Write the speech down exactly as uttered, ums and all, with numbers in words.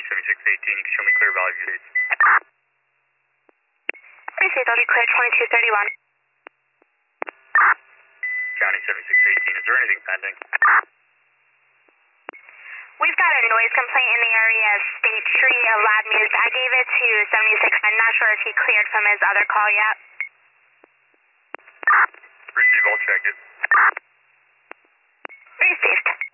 seventy-six eighteen, you can show me clear Valley View dates. Received, I'll be clear twenty-two thirty-one. County seventy-six eighteen, is there anything pending? We've got a noise complaint in the area of State Street, a loud music. I gave it to seventy-six. I'm not sure if he cleared from his other call yet. Receive, I'll check it. Received.